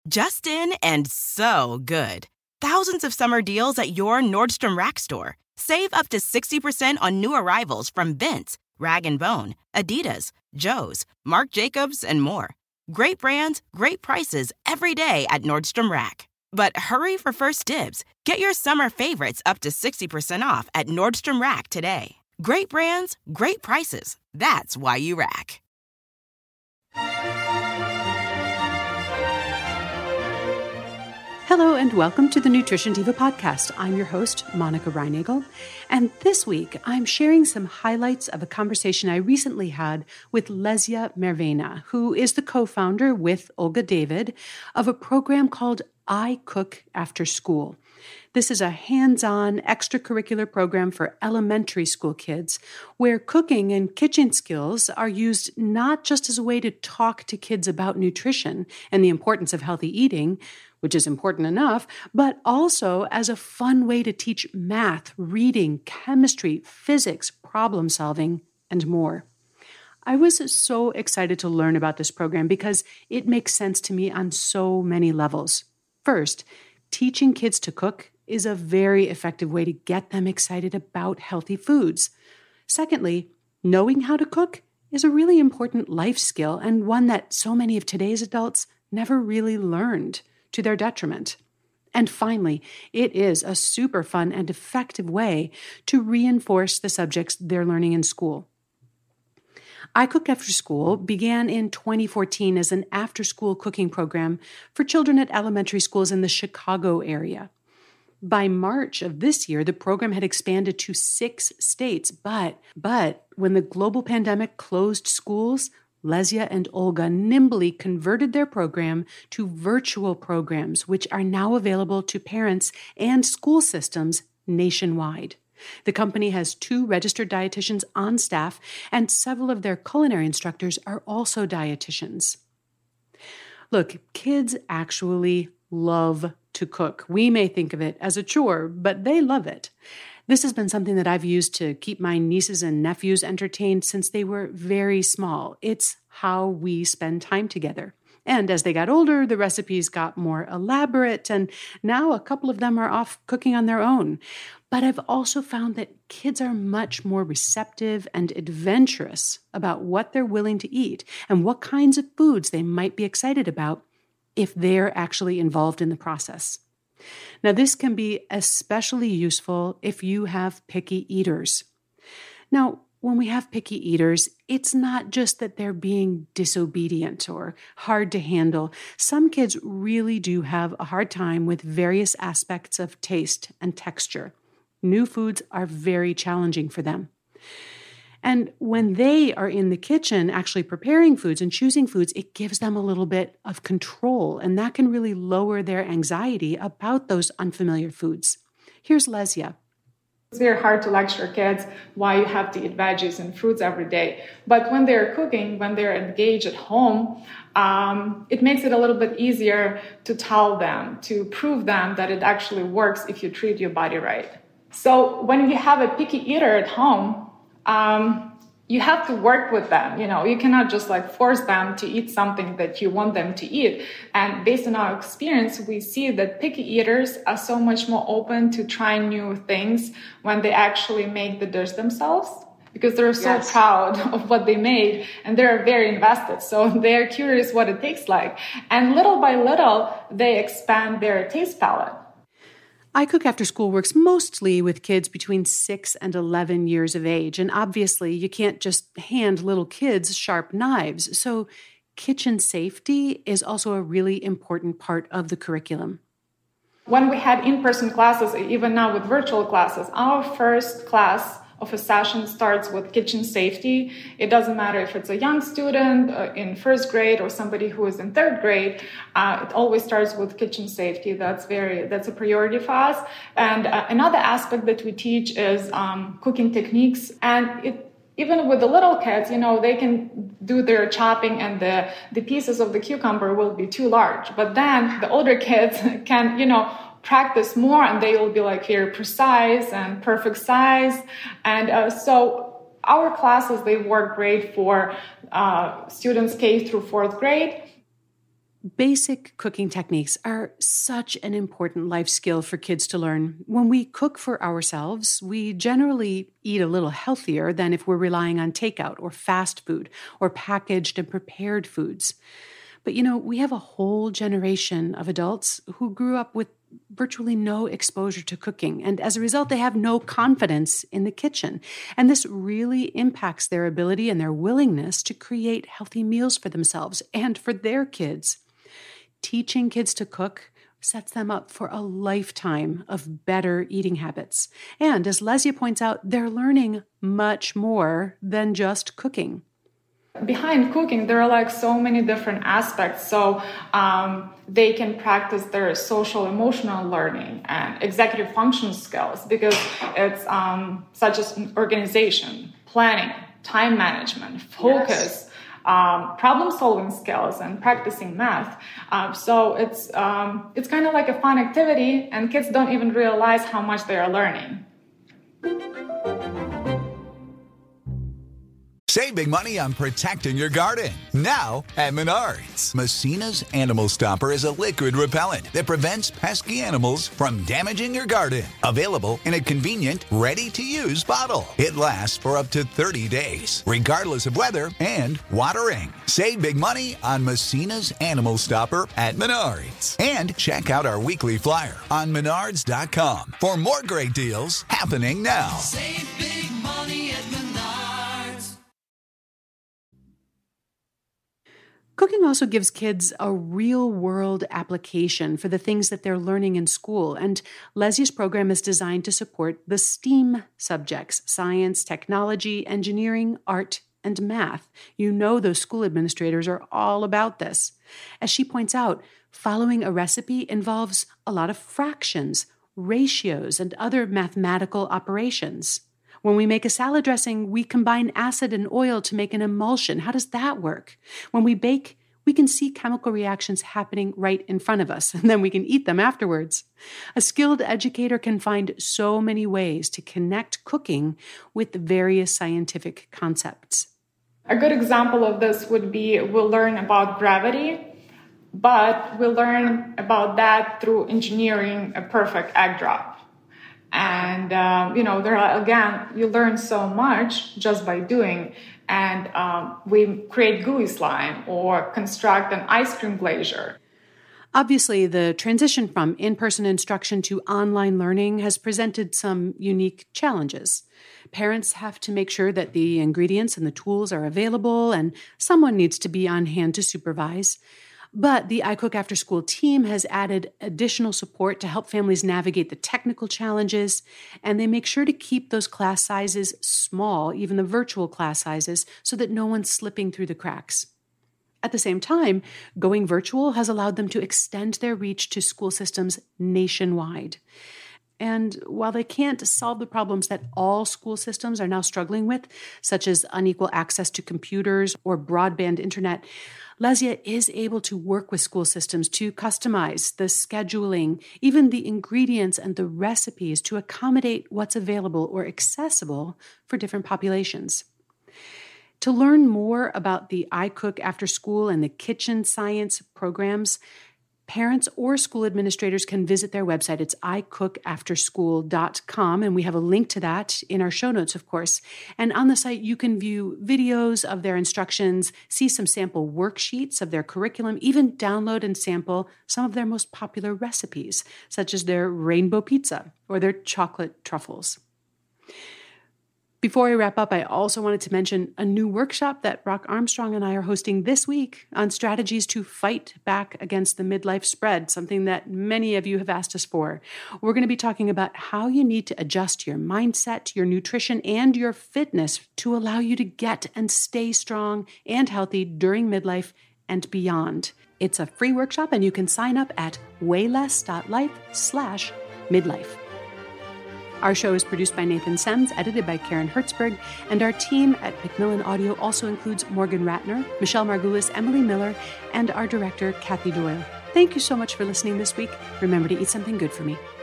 Just in and so good. Thousands of summer deals at your Nordstrom Rack store. Save up to 60% on new arrivals from Vince, Rag & Bone, Adidas, Joe's, Marc Jacobs, and more. Great brands, great prices every day at Nordstrom Rack. But hurry for first dibs. Get your summer favorites up to 60% off at Nordstrom Rack today. Great brands, great prices. That's why you rack. Hello and welcome to the Nutrition Diva podcast. I'm your host, Monica Reinagel, and this week I'm sharing some highlights of a conversation I recently had with Lesia Mervena, who is the co-founder with Olga David of a program called I Cook After School. This is a hands-on extracurricular program for elementary school kids where cooking and kitchen skills are used not just as a way to talk to kids about nutrition and the importance of healthy eating, which is important enough, but also as a fun way to teach math, reading, chemistry, physics, problem solving, and more. I was so excited to learn about this program because it makes sense to me on so many levels. First, teaching kids to cook is a very effective way to get them excited about healthy foods. Secondly, knowing how to cook is a really important life skill and one that so many of today's adults never really learned, to their detriment. And finally, it is a super fun and effective way to reinforce the subjects they're learning in school. I Cook After School began in 2014 as an after-school cooking program for children at elementary schools in the Chicago area. By March of this year, the program had expanded to 6 states, but when the global pandemic closed schools, Lesia and Olga nimbly converted their program to virtual programs, which are now available to parents and school systems nationwide. The company has 2 registered dietitians on staff, and several of their culinary instructors are also dietitians. Look, kids actually love to cook. We may think of it as a chore, but they love it. This has been something that I've used to keep my nieces and nephews entertained since they were very small. It's how we spend time together. And as they got older, the recipes got more elaborate, and now a couple of them are off cooking on their own. But I've also found that kids are much more receptive and adventurous about what they're willing to eat and what kinds of foods they might be excited about if they're actually involved in the process. Now, this can be especially useful if you have picky eaters. Now, when we have picky eaters, it's not just that they're being disobedient or hard to handle. Some kids really do have a hard time with various aspects of taste and texture. New foods are very challenging for them. And when they are in the kitchen actually preparing foods and choosing foods, it gives them a little bit of control, and that can really lower their anxiety about those unfamiliar foods. Here's Lesia. It's very hard to lecture kids why you have to eat veggies and fruits every day. But when they're cooking, when they're engaged at home, it makes it a little bit easier to tell them, to prove them that it actually works if you treat your body right. So when you have a picky eater at home, you have to work with them. You cannot just force them to eat something that you want them to eat. And based on our experience, we see that picky eaters are so much more open to trying new things when they actually make the dish themselves, because they're so proud of what they made and they're very invested. So they're curious what it tastes like. And little by little, they expand their taste palette. I Cook After School works mostly with kids between 6 and 11 years of age, and obviously you can't just hand little kids sharp knives, so kitchen safety is also a really important part of the curriculum. When we had in-person classes, even now with virtual classes, our first class of a session starts with kitchen safety. It doesn't matter if it's a young student in first grade or somebody who is in third grade. It always starts with kitchen safety. That's a priority for us. And another aspect that we teach is cooking techniques. And even with the little kids, they can do their chopping and the pieces of the cucumber will be too large. But then the older kids can, practice more and they will be very precise and perfect size. And so our classes, they work great for students K through 4th grade. Basic cooking techniques are such an important life skill for kids to learn. When we cook for ourselves, we generally eat a little healthier than if we're relying on takeout or fast food or packaged and prepared foods. But we have a whole generation of adults who grew up with virtually no exposure to cooking, and as a result, they have no confidence in the kitchen. And this really impacts their ability and their willingness to create healthy meals for themselves and for their kids. Teaching kids to cook sets them up for a lifetime of better eating habits. And as Lesia points out, they're learning much more than just cooking. Behind cooking, there are so many different aspects. So they can practice their social emotional learning and executive function skills, because it's such as organization, planning, time management, focus, problem-solving skills, and practicing math. So it's kind of like a fun activity, and kids don't even realize how much they are learning. Save big money on protecting your garden. Now at Menards. Messina's Animal Stopper is a liquid repellent that prevents pesky animals from damaging your garden. Available in a convenient, ready-to-use bottle. It lasts for up to 30 days, regardless of weather and watering. Save big money on Messina's Animal Stopper at Menards. And check out our weekly flyer on Menards.com for more great deals happening now. Save big money at Menards. Cooking also gives kids a real-world application for the things that they're learning in school, and Lesia's program is designed to support the STEAM subjects: science, technology, engineering, art, and math. Those school administrators are all about this. As she points out, following a recipe involves a lot of fractions, ratios, and other mathematical operations. When we make a salad dressing, we combine acid and oil to make an emulsion. How does that work? When we bake, we can see chemical reactions happening right in front of us, and then we can eat them afterwards. A skilled educator can find so many ways to connect cooking with the various scientific concepts. A good example of this would be we'll learn about gravity, but we'll learn about that through engineering a perfect egg drop. And, you learn so much just by doing. And we create gooey slime or construct an ice cream glazier. Obviously, the transition from in-person instruction to online learning has presented some unique challenges. Parents have to make sure that the ingredients and the tools are available, and someone needs to be on hand to supervise. But the iCook After School team has added additional support to help families navigate the technical challenges, and they make sure to keep those class sizes small, even the virtual class sizes, so that no one's slipping through the cracks. At the same time, going virtual has allowed them to extend their reach to school systems nationwide. And while they can't solve the problems that all school systems are now struggling with, such as unequal access to computers or broadband internet, Lesia is able to work with school systems to customize the scheduling, even the ingredients and the recipes to accommodate what's available or accessible for different populations. To learn more about the iCook After School and the kitchen science programs, parents or school administrators can visit their website. It's iCookAfterSchool.com, and we have a link to that in our show notes, of course. And on the site, you can view videos of their instructions, see some sample worksheets of their curriculum, even download and sample some of their most popular recipes, such as their rainbow pizza or their chocolate truffles. Before I wrap up, I also wanted to mention a new workshop that Brock Armstrong and I are hosting this week on strategies to fight back against the midlife spread, something that many of you have asked us for. We're going to be talking about how you need to adjust your mindset, your nutrition, and your fitness to allow you to get and stay strong and healthy during midlife and beyond. It's a free workshop, and you can sign up at wayless.life/midlife. Our show is produced by Nathan Sems, edited by Karen Hertzberg, and our team at Macmillan Audio also includes Morgan Ratner, Michelle Margulis, Emily Miller, and our director, Kathy Doyle. Thank you so much for listening this week. Remember to eat something good for me.